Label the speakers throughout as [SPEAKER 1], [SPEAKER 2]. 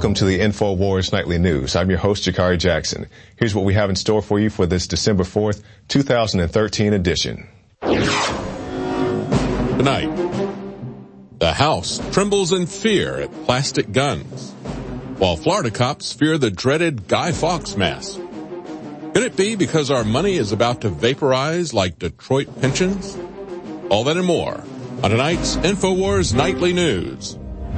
[SPEAKER 1] Welcome to the InfoWars Nightly News. I'm your host, Jakari Jackson. Here's what we have in store for you for this December 4th, 2013 edition.
[SPEAKER 2] Tonight, the House trembles in fear at plastic guns, while Florida cops fear the dreaded Guy Fawkes mask. Could it be because our money is about to vaporize like Detroit pensions? All that and more on tonight's InfoWars Nightly News.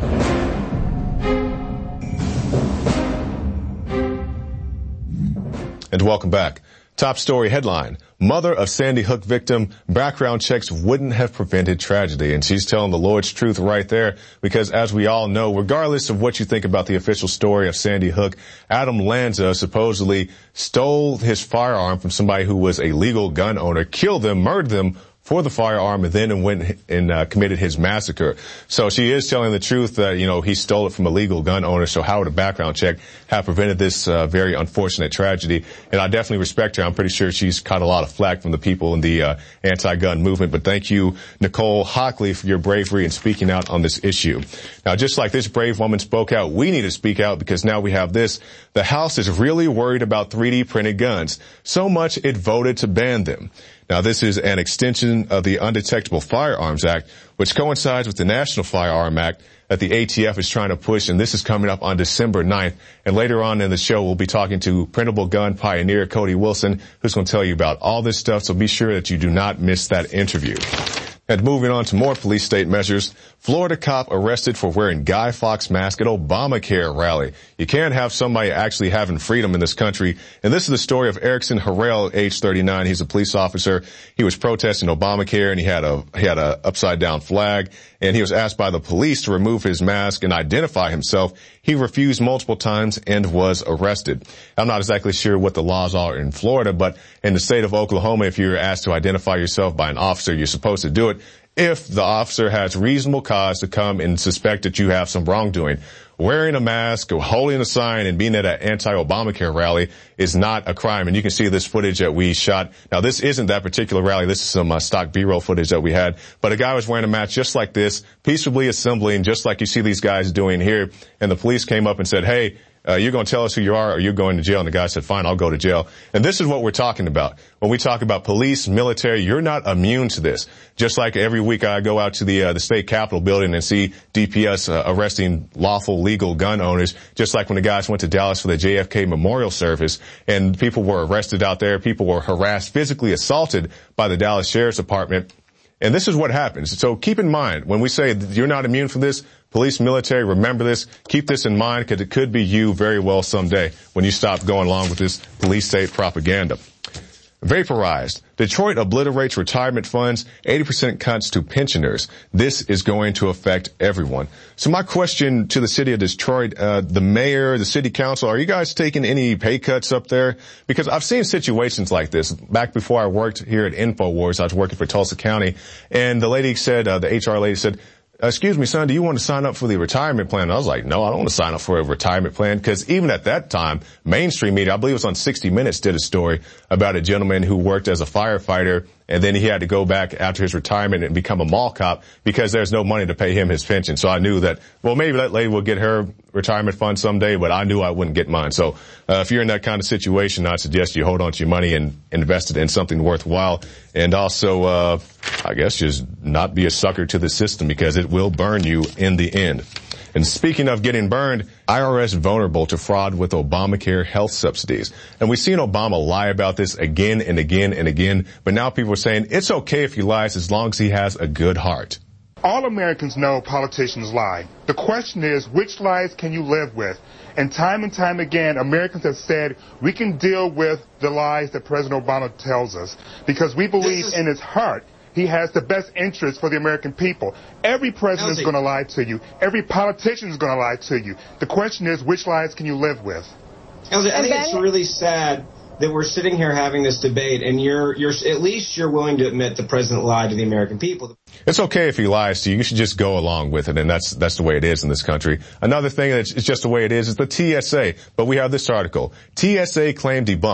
[SPEAKER 1] And welcome back. Top story headline: mother of Sandy Hook victim, background checks wouldn't have prevented tragedy. And she's telling the Lord's truth right there, because as we all know, regardless of what you think about the official story of Sandy Hook, Adam Lanza supposedly stole his firearm from somebody who was a legal gun owner, killed them, murdered them for the firearm, and then went and committed his massacre. So she is telling the truth that, he stole it from a legal gun owner. So how would a background check have prevented this very unfortunate tragedy? And I definitely respect her. I'm pretty sure she's caught a lot of flack from the people in the anti-gun movement. But thank you, Nicole Hockley, for your bravery in speaking out on this issue. Now, just like this brave woman spoke out, we need to speak out, because now we have this. The House is really worried about 3D printed guns, so much it voted to ban them. Now, this is an extension of the Undetectable Firearms Act, which coincides with the National Firearm Act that the ATF is trying to push, and this is coming up on December 9th. And later on in the show, we'll be talking to printable gun pioneer Cody Wilson, who's going to tell you about all this stuff, so be sure that you do not miss that interview. And moving on to more police state measures, Florida cop arrested for wearing Guy Fawkes mask at Obamacare rally. You can't have somebody actually having freedom in this country. And this is the story of Erickson Harrell, age 39. He's a police officer. He was protesting Obamacare, and he had a upside down flag, and he was asked by the police to remove his mask and identify himself. He refused multiple times and was arrested. I'm not exactly sure what the laws are in Florida, but in the state of Oklahoma, if you're asked to identify yourself by an officer, you're supposed to do it if the officer has reasonable cause to come and suspect that you have some wrongdoing. Wearing a mask or holding a sign and being at an anti-Obamacare rally is not a crime. And you can see this footage that we shot. Now, this isn't that particular rally. This is some stock B-roll footage that we had. But a guy was wearing a mask just like this, peaceably assembling, just like you see these guys doing here. And the police came up and said, hey, you're going to tell us who you are, or you're going to jail. And the guy said, fine, I'll go to jail. And this is what we're talking about. When we talk about police, military, you're not immune to this. Just like every week I go out to the state capitol building and see DPS arresting lawful legal gun owners, just like when the guys went to Dallas for the JFK memorial service and people were arrested out there, people were harassed, physically assaulted by the Dallas Sheriff's Department. And this is what happens. So keep in mind, when we say you're not immune from this, police, military, remember this. Keep this in mind, because it could be you very well someday when you stop going along with this police state propaganda. Vaporized. Detroit obliterates retirement funds, 80% cuts to pensioners. This is going to affect everyone. So my question to the city of Detroit, the mayor, the city council, are you guys taking any pay cuts up there? Because I've seen situations like this. Back before I worked here at InfoWars, I was working for Tulsa County, and the lady said, the HR lady said, excuse me, son, do you want to sign up for the retirement plan? And I was like, no, I don't want to sign up for a retirement plan, because even at that time, mainstream media, I believe it was on 60 Minutes, did a story about a gentleman who worked as a firefighter, and then he had to go back after his retirement and become a mall cop because there's no money to pay him his pension. So I knew that, well, maybe that lady will get her retirement fund someday, but I knew I wouldn't get mine. So if you're in that kind of situation, I suggest you hold on to your money and invest it in something worthwhile. And also, I guess just not be a sucker to the system, because it will burn you in the end. And speaking of getting burned, IRS vulnerable to fraud with Obamacare health subsidies. And we've seen Obama lie about this again and again and again, but now people are saying it's okay if he lies as long as he has a good heart.
[SPEAKER 3] All Americans know politicians lie. The question is, which lies can you live with? And time again, Americans have said we can deal with the lies that President Obama tells us, because we believe in his heart he has the best interest for the American people. Every president is going to lie to you. Every politician is going to lie to you. The question is, which lies can you live with?
[SPEAKER 4] I think it's really sad that we're sitting here having this debate, and you're at least you're willing to admit the president lied to the American people.
[SPEAKER 1] It's okay if he lies to you. You should just go along with it, and that's the way it is in this country. Another thing that's just the way it is the TSA. But we have this article. TSA claim debunked.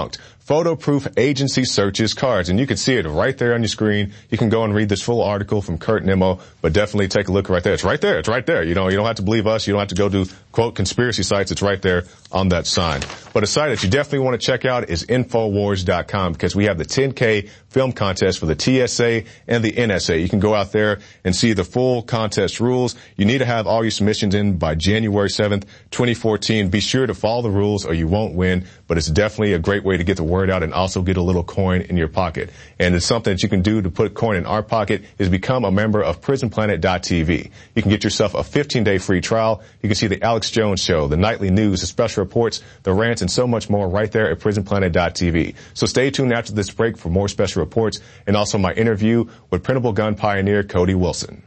[SPEAKER 1] Photo-proof agency searches cards. And you can see it right there on your screen. You can go and read this full article from Kurt Nimmo, but definitely take a look right there. It's right there. It's right there. You don't have to believe us. You don't have to go to, quote, conspiracy sites. It's right there on that sign. But a site that you definitely want to check out is Infowars.com, because we have the 10K film contest for the TSA and the NSA. You can go out there and see the full contest rules. You need to have all your submissions in by January 7th, 2014. Be sure to follow the rules or you won't win, but it's definitely a great way to get the word out and also get a little coin in your pocket. And it's something that you can do to put coin in our pocket is become a member of PrisonPlanet.tv. You can get yourself a 15-day free trial. You can see the Alex Jones Show, the nightly news, the special reports, the rants, and so much more right there at PrisonPlanet.tv. So stay tuned after this break for more special reports and also my interview with printable gun pioneer Cody Wilson.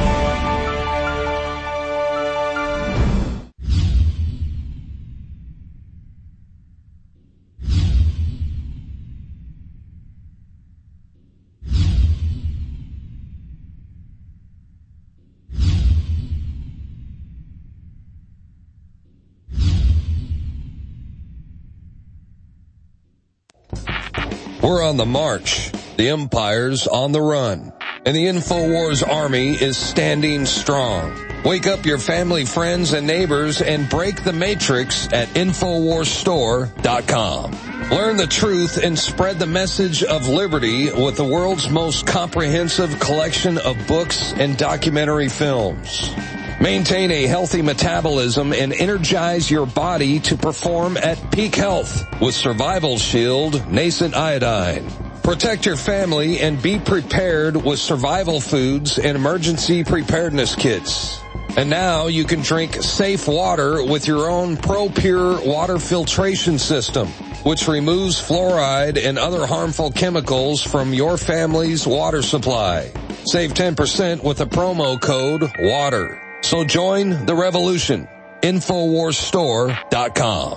[SPEAKER 5] We're on the march. The empire's on the run. And the InfoWars army is standing strong. Wake up your family, friends, and neighbors and break the matrix at InfoWarsStore.com. Learn the truth and spread the message of liberty with the world's most comprehensive collection of books and documentary films. Maintain a healthy metabolism and energize your body to perform at peak health with Survival Shield Nascent Iodine. Protect your family and be prepared with survival foods and emergency preparedness kits. And now you can drink safe water with your own ProPure water filtration system, which removes fluoride and other harmful chemicals from your family's water supply. Save 10% with the promo code WATER. So join the revolution. InfoWarsStore.com.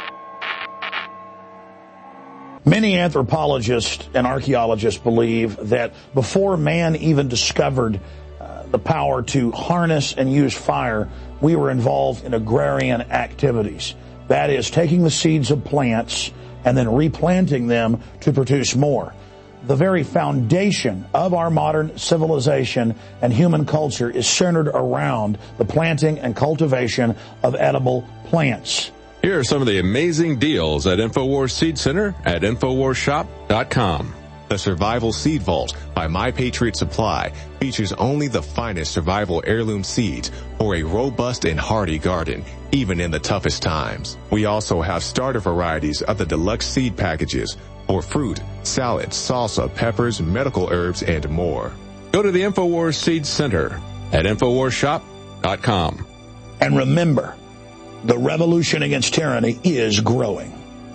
[SPEAKER 6] Many anthropologists and archaeologists believe that before man even discovered the power to harness and use fire, we were involved in agrarian activities. That is, taking the seeds of plants and then replanting them to produce more. The very foundation of our modern civilization and human culture is centered around the planting and cultivation of edible plants.
[SPEAKER 2] Here are some of the amazing deals at InfoWars Seed Center at InfoWarsShop.com.
[SPEAKER 1] The Survival Seed Vault by My Patriot Supply features only the finest survival heirloom seeds for a robust and hardy garden, even in the toughest times. We also have starter varieties of the deluxe seed packages for fruit, salad, salsa, peppers, medical herbs, and more.
[SPEAKER 2] Go to the InfoWars Seed Center at InfoWarsShop.com.
[SPEAKER 6] And remember, the revolution against tyranny is growing.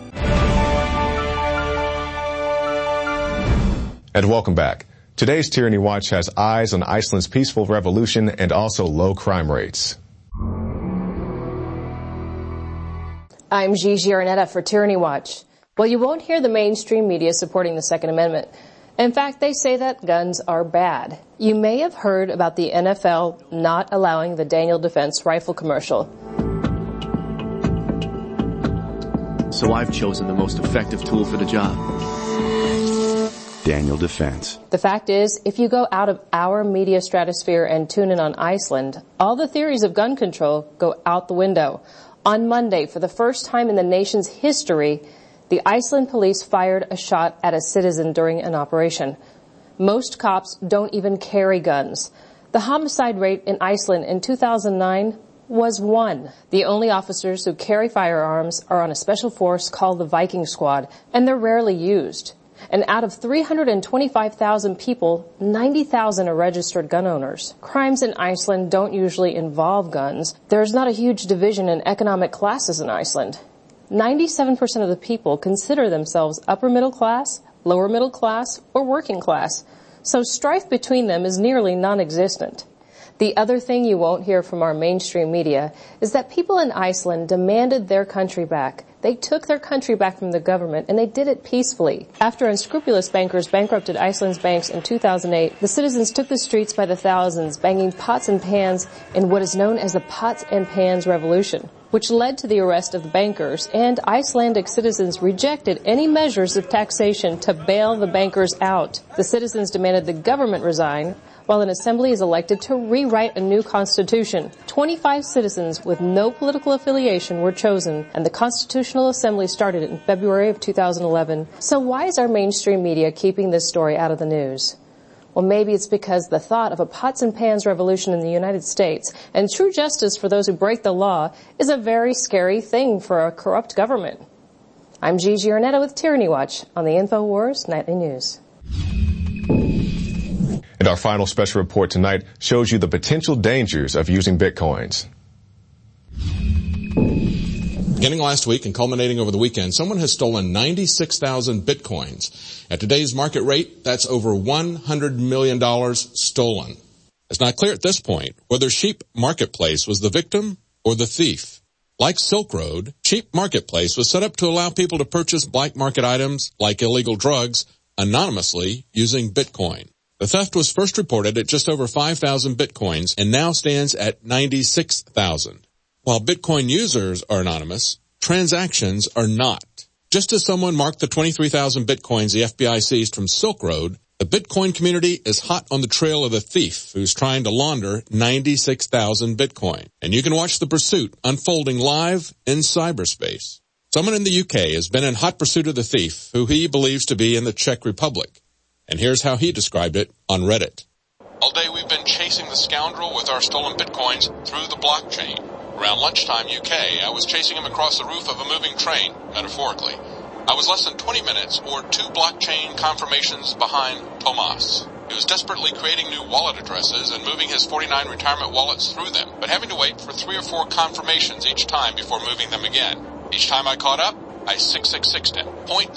[SPEAKER 1] And welcome back. Today's Tyranny Watch has eyes on Iceland's peaceful revolution and also low crime rates.
[SPEAKER 7] I'm Gigi Arnetta for Tyranny Watch. Well, you won't hear the mainstream media supporting the Second Amendment. In fact, they say that guns are bad. You may have heard about the NFL not allowing the Daniel Defense rifle commercial.
[SPEAKER 8] So I've chosen the most effective tool for the job. Daniel Defense.
[SPEAKER 7] The fact is, if you go out of our media stratosphere and tune in on Iceland, all the theories of gun control go out the window. On Monday, for the first time in the nation's history, the Iceland police fired a shot at a citizen during an operation. Most cops don't even carry guns. The homicide rate in Iceland in 2009 was 1. The only officers who carry firearms are on a special force called the Viking Squad, and they're rarely used. And out of 325,000 people, 90,000 are registered gun owners. Crimes in Iceland don't usually involve guns. There's not a huge division in economic classes in Iceland. 97% of the people consider themselves upper middle class, lower middle class, or working class. So strife between them is nearly non-existent. The other thing you won't hear from our mainstream media is that people in Iceland demanded their country back. They took their country back from the government, and they did it peacefully. After unscrupulous bankers bankrupted Iceland's banks in 2008, the citizens took the streets by the thousands, banging pots and pans in what is known as the Pots and Pans Revolution. which led to the arrest of the bankers, and Icelandic citizens rejected any measures of taxation to bail the bankers out. The citizens demanded the government resign, while an assembly is elected to rewrite a new constitution. 25 citizens with no political affiliation were chosen, and the Constitutional Assembly started in February of 2011. So why is our mainstream media keeping this story out of the news? Well, maybe it's because the thought of a pots and pans revolution in the United States and true justice for those who break the law is a very scary thing for a corrupt government. I'm Gigi Arnetta with Tyranny Watch on the InfoWars Nightly News.
[SPEAKER 1] And our final special report tonight shows you the potential dangers of using Bitcoins.
[SPEAKER 2] Beginning last week and culminating over the weekend, someone has stolen 96,000 Bitcoins. At today's market rate, that's over $100 million stolen. It's not clear at this point whether Sheep Marketplace was the victim or the thief. Like Silk Road, Sheep Marketplace was set up to allow people to purchase black market items like illegal drugs anonymously using Bitcoin. The theft was first reported at just over 5,000 Bitcoins and now stands at 96,000. While Bitcoin users are anonymous, transactions are not. Just as someone marked the 23,000 Bitcoins the FBI seized from Silk Road, the Bitcoin community is hot on the trail of the thief who's trying to launder 96,000 Bitcoin. And you can watch the pursuit unfolding live in cyberspace. Someone in the UK has been in hot pursuit of the thief, who he believes to be in the Czech Republic. And here's how he described it on Reddit. All day we've been chasing the scoundrel with our stolen Bitcoins through the blockchain. Around lunchtime UK, I was chasing him across the roof of a moving train, metaphorically. I was less than 20 minutes or 2 blockchain confirmations behind Tomas. He was desperately creating new wallet addresses and moving his 49 retirement wallets through them, but having to wait for 3 or 4 confirmations each time before moving them again. Each time I caught up, I 666'd him.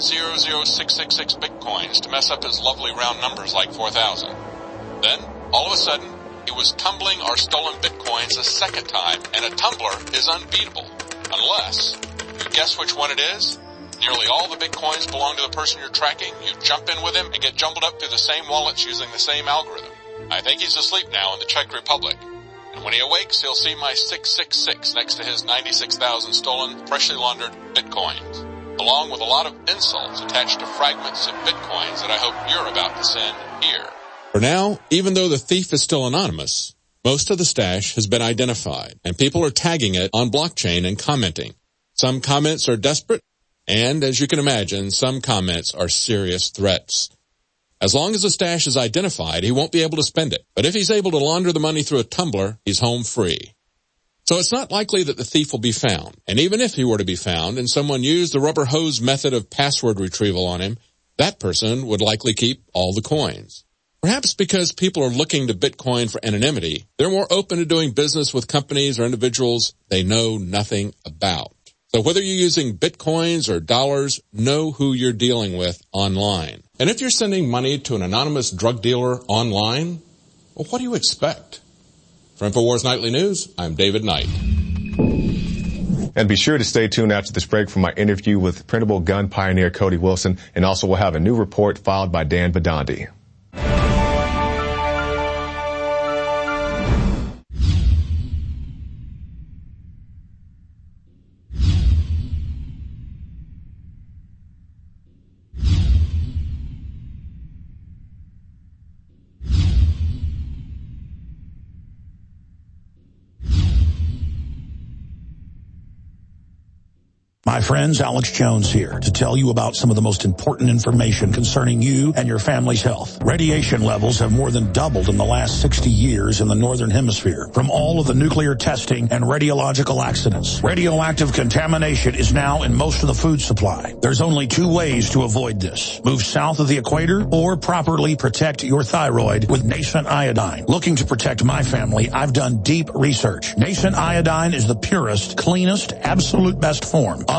[SPEAKER 2] 0.00666 Bitcoins to mess up his lovely round numbers like 4,000. Then, all of a sudden, he was tumbling our stolen Bitcoins a second time, and a tumbler is unbeatable. Unless you guess which one it is. Nearly all the Bitcoins belong to the person you're tracking. You jump in with him and get jumbled up through the same wallets using the same algorithm. I think he's asleep now in the Czech Republic. And when he awakes, he'll see my 666 next to his 96,000 stolen, freshly laundered Bitcoins, along with a lot of insults attached to fragments of Bitcoins that I hope you're about to send here. For now, even though the thief is still anonymous, most of the stash has been identified, and people are tagging it on blockchain and commenting. Some comments are desperate, and as you can imagine, some comments are serious threats. As long as the stash is identified, he won't be able to spend it. But if he's able to launder the money through a tumbler, he's home free. So it's not likely that the thief will be found. And even if he were to be found and someone used the rubber hose method of password retrieval on him, that person would likely keep all the coins. Perhaps because people are looking to Bitcoin for anonymity, they're more open to doing business with companies or individuals they know nothing about. So whether you're using Bitcoins or dollars, know who you're dealing with online. And if you're sending money to an anonymous drug dealer online, well, what do you expect? For InfoWars Nightly News, I'm David Knight.
[SPEAKER 1] And be sure to stay tuned after this break for my interview with printable gun pioneer Cody Wilson, and also we'll have a new report filed by Dan Badandi.
[SPEAKER 6] My friends, Alex Jones here to tell you about some of the most important information concerning you and your family's health. Radiation levels have more than doubled in the last 60 years in the Northern Hemisphere from all of the nuclear testing and radiological accidents. Radioactive contamination is now in most of the food supply. There's only 2 ways to avoid this. Move south of the equator or properly protect your thyroid with Nascent Iodine. Looking to protect my family, I've done deep research. Nascent Iodine is the purest, cleanest, absolute best form of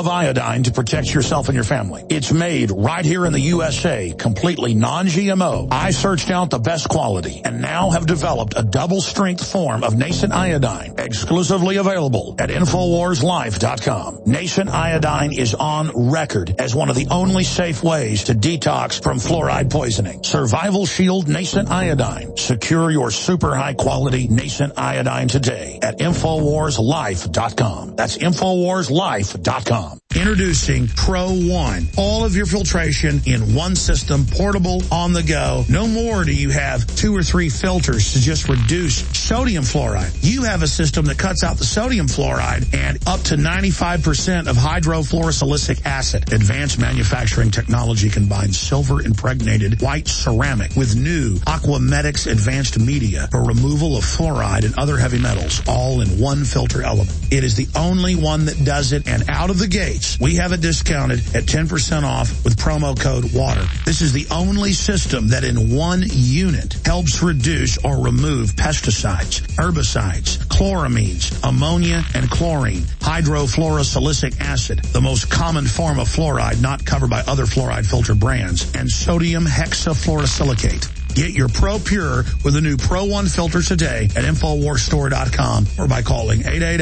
[SPEAKER 6] of iodine to protect yourself and your family. It's made right here in the USA, completely non-GMO. I searched out the best quality and now have developed a double-strength form of Nascent Iodine, exclusively available at InfoWarsLife.com. Nascent Iodine is on record as one of the only safe ways to detox from fluoride poisoning. Survival Shield Nascent Iodine. Secure your super high-quality Nascent Iodine today at InfoWarsLife.com. That's InfoWarsLife.com. Introducing Pro One. All of your filtration in one system, portable, on the go. No more do you have 2 or 3 filters to just reduce sodium fluoride. You have a system that cuts out the sodium fluoride and up to 95% of hydrofluorosilicic acid. Advanced manufacturing technology combines silver-impregnated white ceramic with new Aquamedics advanced media for removal of fluoride and other heavy metals, all in one filter element. It is the only one that does it, and out of the gates, we have it discounted at 10% off with promo code WATER. This is the only system that in one unit helps reduce or remove pesticides, herbicides, chloramines, ammonia, and chlorine, hydrofluorosilicic acid, the most common form of fluoride not covered by other fluoride filter brands, and sodium hexafluorosilicate. Get your Pro Pure with the new Pro One filter today at InfoWarsStore.com or by calling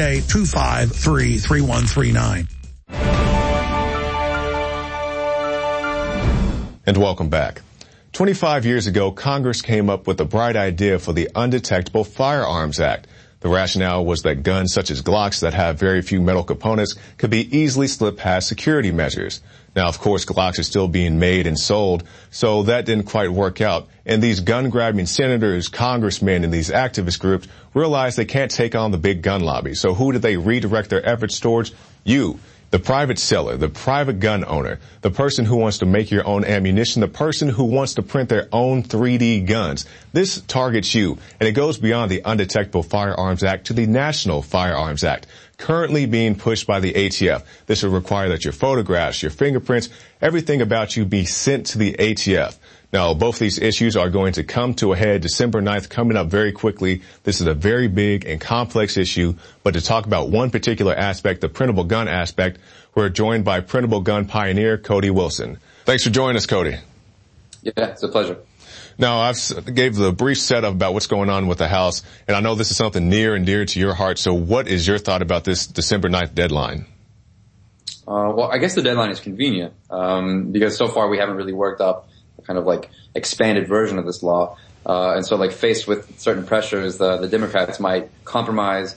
[SPEAKER 6] 888-253-3139.
[SPEAKER 1] And welcome back. 25 years ago, Congress came up with a bright idea for the Undetectable Firearms Act. The rationale was that guns such as Glocks that have very few metal components could be easily slipped past security measures. Now, of course, Glocks are still being made and sold, so that didn't quite work out. And these gun-grabbing senators, congressmen, and these activist groups realized they can't take on the big gun lobby. So who did they redirect their efforts towards? You. The private seller, the private gun owner, the person who wants to make your own ammunition, the person who wants to print their own 3D guns. This targets you, and it goes beyond the Undetectable Firearms Act to the National Firearms Act, currently being pushed by the ATF. This will require that your photographs, your fingerprints, everything about you be sent to the ATF. Now, both these issues are going to come to a head December 9th, coming up very quickly. This is a very big and complex issue, but to talk about one particular aspect, the printable gun aspect, we're joined by printable gun pioneer Cody Wilson. Thanks for joining us, Cody.
[SPEAKER 9] Yeah, it's a pleasure.
[SPEAKER 1] Now, I've gave the brief setup about what's going on with the House, and I know this is something near and dear to your heart, so what is your thought about this December 9th deadline?
[SPEAKER 9] Well, I guess the deadline is convenient, because so far we haven't really worked up kind of like expanded version of this law. And so like faced with certain pressures, the Democrats might compromise,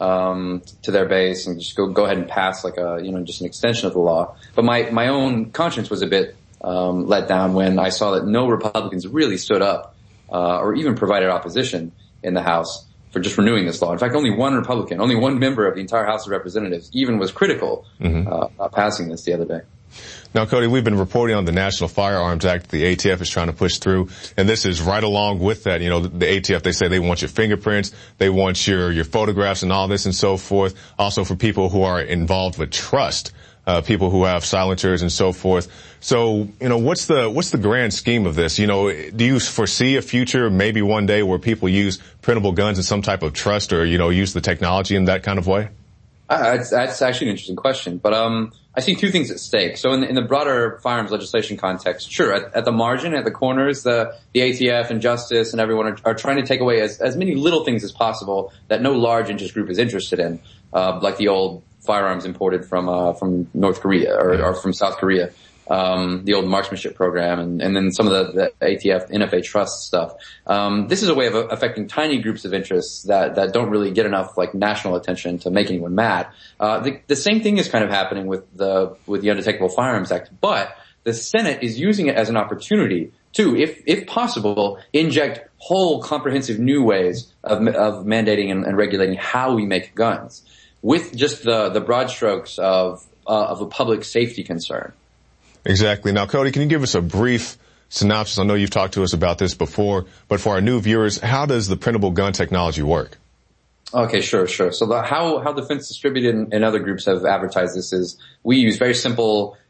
[SPEAKER 9] to their base and just go ahead and pass like just an extension of the law. But my own conscience was a bit, let down when I saw that no Republicans really stood up, or even provided opposition in the House for just renewing this law. In fact, only one Republican, only one member of the entire House of Representatives even was critical, about passing this the other day.
[SPEAKER 1] Now, Cody, we've been reporting on the National Firearms Act the ATF is trying to push through, and this is right along with that. You know, the ATF, they say they want your fingerprints, they want your photographs and all this and so forth. Also for people who are involved with trust, people who have silencers and so forth. So, what's the grand scheme of this? Do you foresee a future, maybe one day, where people use printable guns in some type of trust or, use the technology in that kind of way?
[SPEAKER 9] That's actually an interesting question, but I see two things at stake. So in the broader firearms legislation context, sure, at the margin, at the corners, the ATF and Justice and everyone are trying to take away as many little things as possible that no large interest group is interested in, like the old firearms imported from North Korea or from South Korea. The old marksmanship program and then some of the ATF, NFA trust stuff. This is a way of affecting tiny groups of interests that don't really get enough like national attention to make anyone mad. The same thing is kind of happening with the Undetectable Firearms Act, but the Senate is using it as an opportunity to, if possible, inject whole comprehensive new ways of mandating and regulating how we make guns with just the broad strokes of a public safety concern.
[SPEAKER 1] Exactly. Now, Cody, can you give us a brief synopsis? I know you've talked to us about this before, but for our new viewers, how does the printable gun technology work?
[SPEAKER 9] Okay, sure. So how Defense Distributed and other groups have advertised this is we use very simple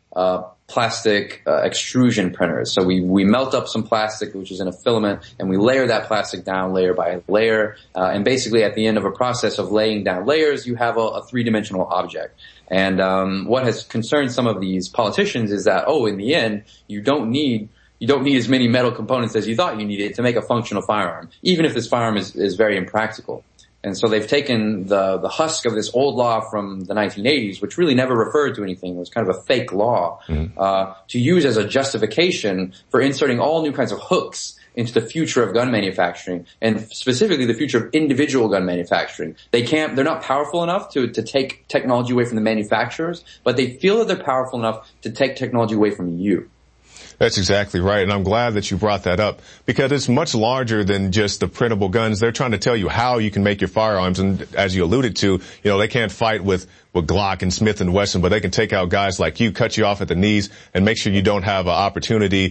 [SPEAKER 9] plastic extrusion printers. So we melt up some plastic, which is in a filament, and we layer that plastic down layer by layer. And basically at the end of a process of laying down layers, you have a three-dimensional object. And what has concerned some of these politicians is that, in the end, you don't need as many metal components as you thought you needed to make a functional firearm, even if this firearm is very impractical. And so they've taken the husk of this old law from the 1980s, which really never referred to anything. It was kind of a fake law, to use as a justification for inserting all new kinds of hooks into the future of gun manufacturing, and specifically the future of individual gun manufacturing. They're not powerful enough to take technology away from the manufacturers, but they feel that they're powerful enough to take technology away from you.
[SPEAKER 1] That's exactly right, and I'm glad that you brought that up, because it's much larger than just the printable guns. They're trying to tell you how you can make your firearms, and as you alluded to, they can't fight with Glock and Smith & Wesson, but they can take out guys like you, cut you off at the knees, and make sure you don't have an opportunity,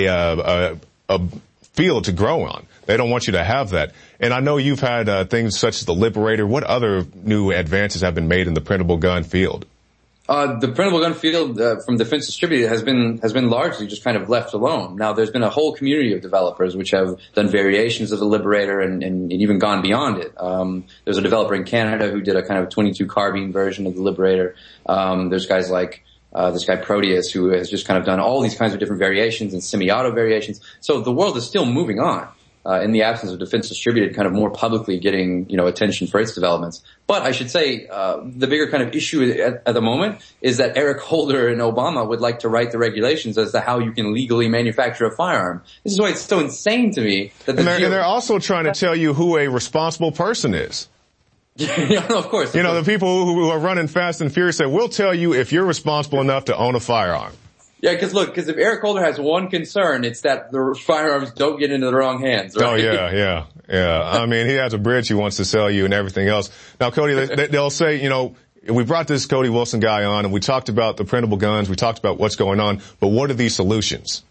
[SPEAKER 1] a field to grow on. They don't want you to have that. And I know you've had things such as the Liberator. What other new advances have been made in the printable gun field?
[SPEAKER 9] The printable gun field from Defense Distributed has been largely just kind of left alone. Now, there's been a whole community of developers which have done variations of the Liberator and even gone beyond it. There's a developer in Canada who did a kind of 22 carbine version of the Liberator. There's guys like this guy Proteus, who has just kind of done all these kinds of different variations and semi-auto variations. So the world is still moving on. In the absence of Defense Distributed kind of more publicly getting, attention for its developments. But I should say, the bigger kind of issue at the moment is that Eric Holder and Obama would like to write the regulations as to how you can legally manufacture a firearm. This is why it's so insane to me that
[SPEAKER 1] and they're also trying to tell you who a responsible person is.
[SPEAKER 9] Yeah, no, of course.
[SPEAKER 1] The people who are running Fast and Furious say, we'll tell you if you're responsible enough to own a firearm.
[SPEAKER 9] Yeah, because if Eric Holder has one concern, it's that the firearms don't get into the wrong hands, right?
[SPEAKER 1] Oh, yeah. I mean, he has a bridge he wants to sell you and everything else. Now, Cody, they'll say, we brought this Cody Wilson guy on, and we talked about the printable guns, we talked about what's going on, but what are these solutions?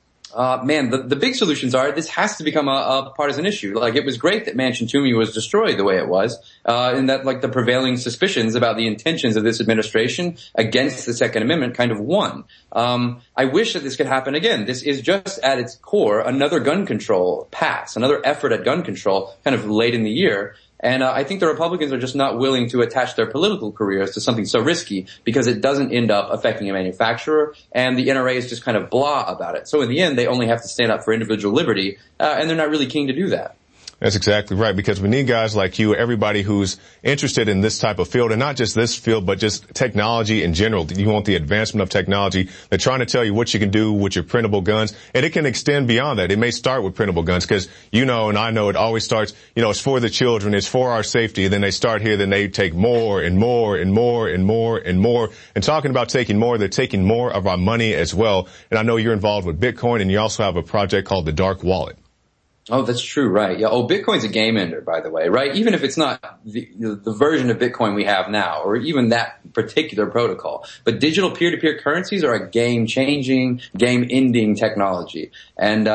[SPEAKER 9] The big solutions are this has to become a partisan issue. Like, it was great that Mansion Toomey was destroyed the way it was, and that the prevailing suspicions about the intentions of this administration against the Second Amendment kind of won. I wish that this could happen again. This is just at its core another gun control pass, another effort at gun control kind of late in the year. And I think the Republicans are just not willing to attach their political careers to something so risky because it doesn't end up affecting a manufacturer, and the NRA is just kind of blah about it. So in the end, they only have to stand up for individual liberty, and they're not really keen to do that.
[SPEAKER 1] That's exactly right, because we need guys like you, everybody who's interested in this type of field, and not just this field, but just technology in general. You want the advancement of technology. They're trying to tell you what you can do with your printable guns, and it can extend beyond that. It may start with printable guns, because and I know it always starts, it's for the children, it's for our safety, then they start here, then they take more and more and more and more and more. And talking about taking more, they're taking more of our money as well. And I know you're involved with Bitcoin, and you also have a project called the Dark Wallet.
[SPEAKER 9] Oh, that's true, right. Yeah. Oh, Bitcoin's a game ender, by the way, right? Even if it's not the version of Bitcoin we have now, or even that particular protocol. But digital peer-to-peer currencies are a game-changing, game-ending technology. And,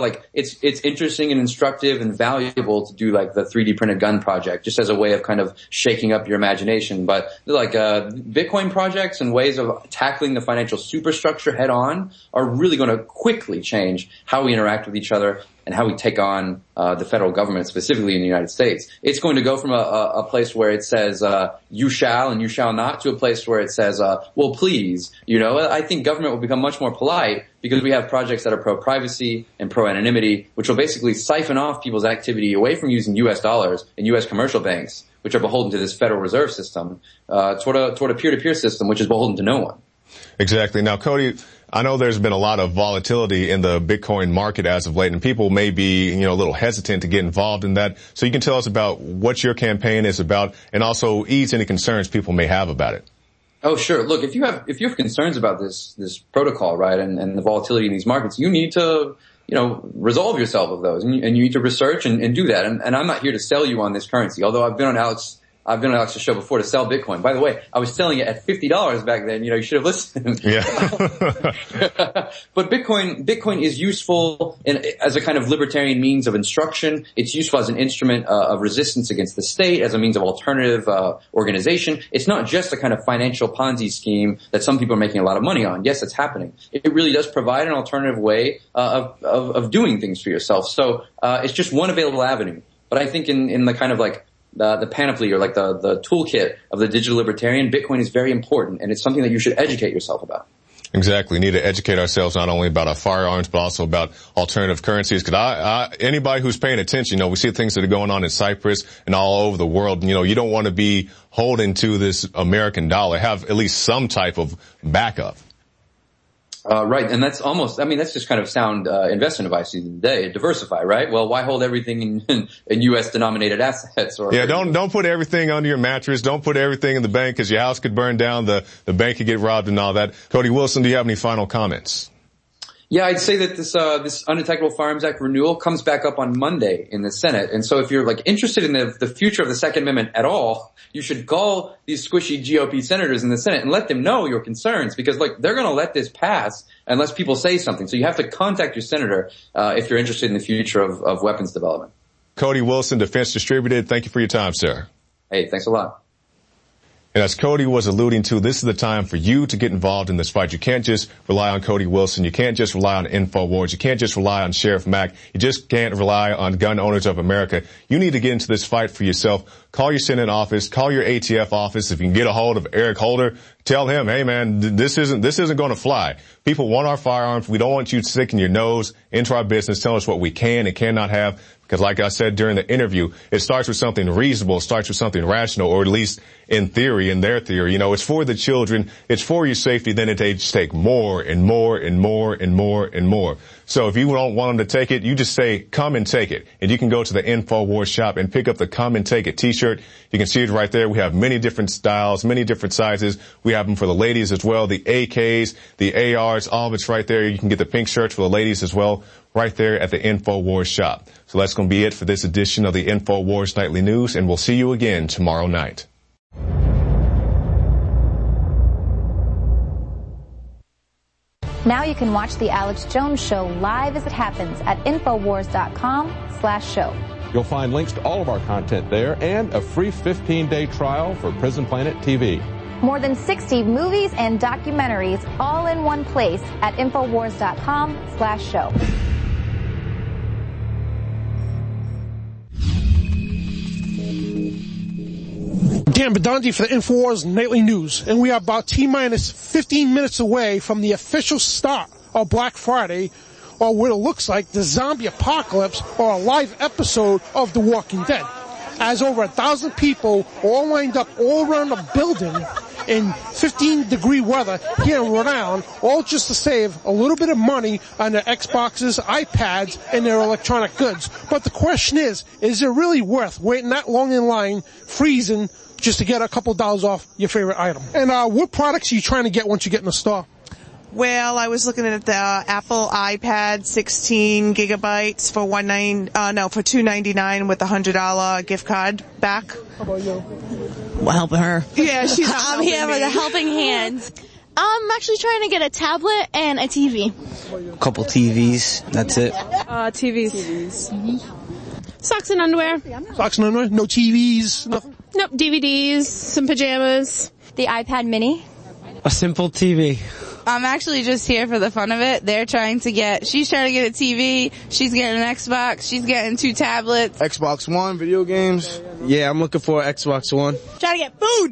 [SPEAKER 9] it's interesting and instructive and valuable to do the 3D printed gun project, just as a way of kind of shaking up your imagination. But Bitcoin projects and ways of tackling the financial superstructure head on are really going to quickly change how we interact with each other and how we take on the federal government, specifically in the United States. It's going to go from a place where it says you shall and you shall not to a place where it says well, please. I think government will become much more polite because we have projects that are pro-privacy and pro-anonymity, which will basically siphon off people's activity away from using U.S. dollars and U.S. commercial banks, which are beholden to this Federal Reserve System, toward a peer-to-peer system, which is beholden to no one.
[SPEAKER 1] Exactly. Now, Cody, I know there's been a lot of volatility in the Bitcoin market as of late, and people may be, a little hesitant to get involved in that. So you can tell us about what your campaign is about, and also ease any concerns people may have about it.
[SPEAKER 9] Oh, sure. Look, if you have concerns about this protocol, right, and the volatility in these markets, you need to, resolve yourself of those, and you need to research and do that. And I'm not here to sell you on this currency, although I've been on Alex I've been on Alex's show before to sell Bitcoin. By the way, I was selling it at $50 back then. You should have listened.
[SPEAKER 1] Yeah.
[SPEAKER 9] But Bitcoin is useful as a kind of libertarian means of instruction. It's useful as an instrument of resistance against the state, as a means of alternative organization. It's not just a kind of financial Ponzi scheme that some people are making a lot of money on. Yes, it's happening. It really does provide an alternative way of doing things for yourself. So it's just one available avenue. But I think in the kind of like the panoply or like the toolkit of the digital libertarian, Bitcoin is very important, and it's something that you should educate yourself about.
[SPEAKER 1] Exactly. We need to educate ourselves not only about our firearms, but also about alternative currencies. Because anybody who's paying attention, we see things that are going on in Cyprus and all over the world. You don't want to be holding to this American dollar. Have at least some type of backup.
[SPEAKER 9] Right, and that's just kind of sound investment advice today. Diversify, right? Well, why hold everything in U.S. denominated assets?
[SPEAKER 1] Don't put everything under your mattress. Don't put everything in the bank because your house could burn down, the bank could get robbed and all that. Cody Wilson, do you have any final comments?
[SPEAKER 9] Yeah, I'd say that this Undetectable Firearms Act renewal comes back up on Monday in the Senate. And so if you're interested in the future of the Second Amendment at all, you should call these squishy GOP senators in the Senate and let them know your concerns, because they're going to let this pass unless people say something. So you have to contact your senator if you're interested in the future of weapons development.
[SPEAKER 1] Cody Wilson, Defense Distributed, thank you for your time, sir.
[SPEAKER 9] Hey, thanks a lot.
[SPEAKER 1] And as Cody was alluding to, this is the time for you to get involved in this fight. You can't just rely on Cody Wilson. You can't just rely on InfoWars. You can't just rely on Sheriff Mack. You just can't rely on Gun Owners of America. You need to get into this fight for yourself. Call your Senate office. Call your ATF office. If you can get a hold of Eric Holder, tell him, hey man, this isn't going to fly. People want our firearms. We don't want you sticking your nose into our business, telling us what we can and cannot have. Because like I said during the interview, it starts with something reasonable, it starts with something rational, or at least in theory, in their theory. It's for the children, it's for your safety, then they just take more and more and more and more and more. So if you don't want them to take it, you just say, come and take it. And you can go to the InfoWars shop and pick up the Come and Take It t-shirt. You can see it right there. We have many different styles, many different sizes. We have them for the ladies as well, the AKs, the ARs, all of it's right there. You can get the pink shirts for the ladies as well, right there at the InfoWars shop. So that's going to be it for this edition of the InfoWars Nightly News, and we'll see you again tomorrow night.
[SPEAKER 10] Now you can watch The Alex Jones Show live as it happens at Infowars.com/show.
[SPEAKER 2] You'll find links to all of our content there and a free 15-day trial for Prison Planet TV.
[SPEAKER 10] More than 60 movies and documentaries all in one place at Infowars.com/show.
[SPEAKER 11] Dan Bedondi for the InfoWars Nightly News, and we are about T-minus 15 minutes away from the official start of Black Friday, or what it looks like the zombie apocalypse or a live episode of The Walking Dead, as over 1,000 people all lined up all around the building in 15-degree weather here in Rhode Island, all just to save a little bit of money on their Xboxes, iPads, and their electronic goods. But the question is it really worth waiting that long in line, freezing, just to get a couple dollars off your favorite item? And what products are you trying to get once you get in the store?
[SPEAKER 12] Well, I was looking at the Apple iPad 16 gigabytes for $299 with a $100 gift card back.
[SPEAKER 11] How about you?
[SPEAKER 12] Well, helping her. Yeah, she's
[SPEAKER 13] I'm here with a helping hand. I'm actually trying to get a tablet and a TV.
[SPEAKER 14] A couple TVs, that's it.
[SPEAKER 13] TVs. Socks and underwear.
[SPEAKER 11] Socks and underwear? No TVs? Nothing?
[SPEAKER 13] Nope, DVDs, some pajamas.
[SPEAKER 10] The iPad mini.
[SPEAKER 14] A simple TV.
[SPEAKER 15] I'm actually just here for the fun of it. She's trying to get a TV, she's getting an Xbox, she's getting 2 tablets.
[SPEAKER 16] Xbox One, video games. Yeah, I'm looking for Xbox One.
[SPEAKER 13] Trying to get food.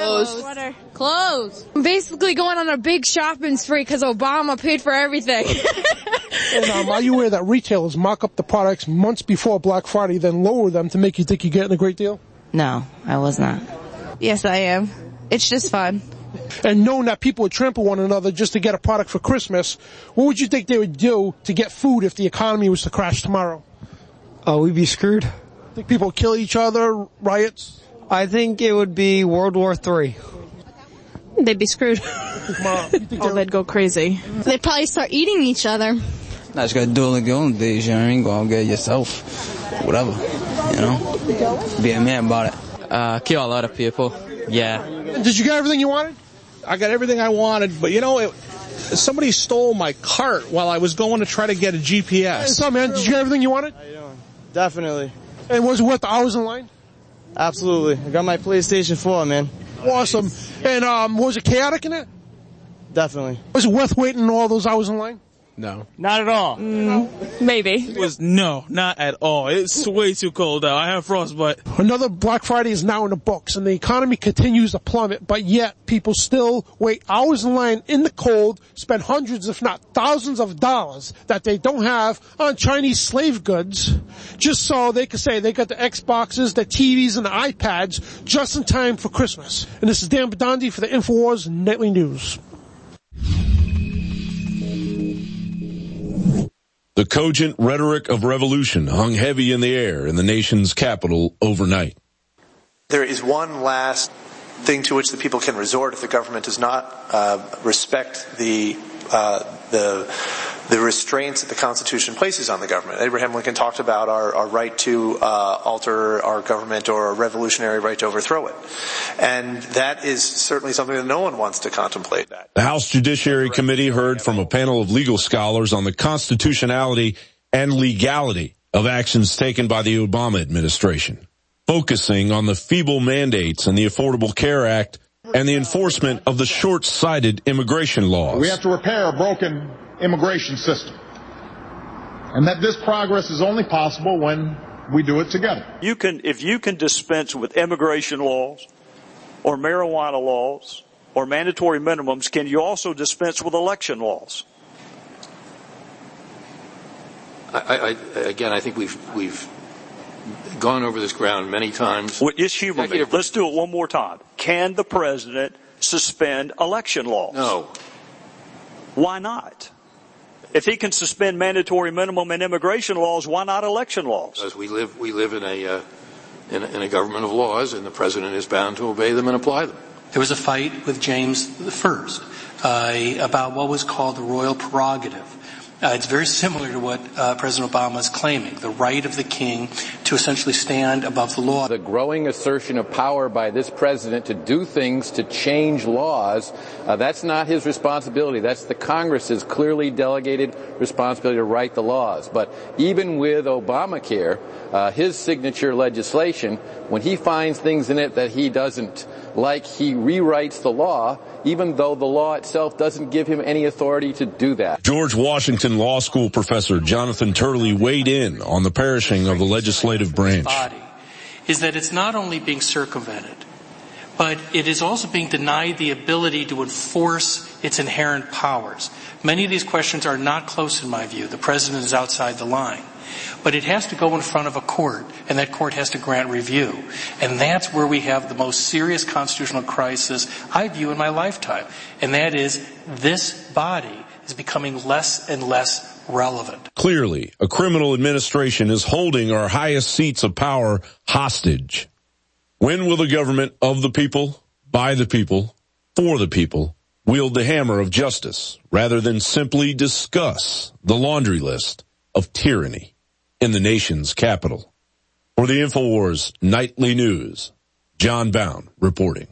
[SPEAKER 15] Clothes.
[SPEAKER 13] I'm basically going on a big shopping spree because Obama paid for everything.
[SPEAKER 11] And are you aware that retailers mark up the products months before Black Friday, then lower them to make you think you're getting a great deal?
[SPEAKER 15] No, I was not. Yes, I am. It's just fun.
[SPEAKER 11] And knowing that people would trample one another just to get a product for Christmas, what would you think they would do to get food if the economy was to crash tomorrow?
[SPEAKER 14] Oh, we'd be screwed.
[SPEAKER 11] Think people would kill each other, riots?
[SPEAKER 14] I think it would be World War III.
[SPEAKER 13] They'd be screwed.
[SPEAKER 15] They'd go crazy.
[SPEAKER 13] They'd probably start eating each other.
[SPEAKER 14] Now you gotta do it like the old days, you know what I mean? Go out and get it yourself. Whatever, you know? Be a man about it.
[SPEAKER 17] Kill a lot of people. Yeah.
[SPEAKER 11] Did you get everything you wanted?
[SPEAKER 18] I got everything I wanted, but somebody stole my cart while I was going to try to get a GPS.
[SPEAKER 11] Hey, what's up, man? Did you get everything you wanted?
[SPEAKER 16] How you doing? Definitely.
[SPEAKER 11] And was it worth the hours in line?
[SPEAKER 16] Absolutely. I got my PlayStation 4, man.
[SPEAKER 11] Awesome. And was it chaotic in it?
[SPEAKER 16] Definitely.
[SPEAKER 11] Was it worth waiting all those hours in line?
[SPEAKER 18] No.
[SPEAKER 16] Not at all.
[SPEAKER 19] Maybe.
[SPEAKER 18] No, not at all. It's way too cold out. I have frostbite.
[SPEAKER 11] Another Black Friday is now in the books, and the economy continues to plummet, but yet people still wait hours in line in the cold, spend hundreds, if not thousands of dollars that they don't have on Chinese slave goods, just so they can say they got the Xboxes, the TVs, and the iPads just in time for Christmas. And this is Dan Badandi for the InfoWars Nightly News.
[SPEAKER 20] The cogent rhetoric of revolution hung heavy in the air in the nation's capital overnight.
[SPEAKER 21] There is one last thing to which the people can resort if the government does not respect the restraints that the Constitution places on the government. Abraham Lincoln talked about our right to alter our government, or a revolutionary right to overthrow it. And that is certainly something that no one wants to contemplate.
[SPEAKER 20] The House Judiciary Committee heard from a panel of legal scholars on the constitutionality and legality of actions taken by the Obama administration, focusing on the feeble mandates in the Affordable Care Act and the enforcement of the short-sighted immigration laws.
[SPEAKER 22] We have to repair a broken immigration system. And that this progress is only possible when we do it together.
[SPEAKER 23] If you can dispense with immigration laws or marijuana laws or mandatory minimums, can you also dispense with election laws?
[SPEAKER 24] I think we've gone over this ground many times.
[SPEAKER 23] Well, just humor me. Let's do it one more time. Can the president suspend election laws?
[SPEAKER 24] No.
[SPEAKER 23] Why not? If he can suspend mandatory minimum and immigration laws, why not election laws?
[SPEAKER 24] Because we live in a government of laws, and the president is bound to obey them and apply them.
[SPEAKER 25] There was a fight with James I about what was called the royal prerogative. It's very similar to what President Obama is claiming, the right of the king to essentially stand above the law.
[SPEAKER 26] The growing assertion of power by this president to do things to change laws, that's not his responsibility. That's the Congress's clearly delegated responsibility to write the laws. But even with Obamacare, his signature legislation, when he finds things in it that he doesn't like, he rewrites the law, even though the law itself doesn't give him any authority to do that.
[SPEAKER 20] George Washington Law School professor Jonathan Turley weighed in on the perishing of the legislative branch.
[SPEAKER 25] Is that it's not only being circumvented, but it is also being denied the ability to enforce its inherent powers. Many of these questions are not close in my view. The president is outside the line. But it has to go in front of a court, and that court has to grant review. And that's where we have the most serious constitutional crisis I view in my lifetime. And that is, this body is becoming less and less relevant.
[SPEAKER 20] Clearly, a criminal administration is holding our highest seats of power hostage. When will the government of the people, by the people, for the people, wield the hammer of justice rather than simply discuss the laundry list of tyranny in the nation's capital? For the InfoWars Nightly News, John Bound reporting.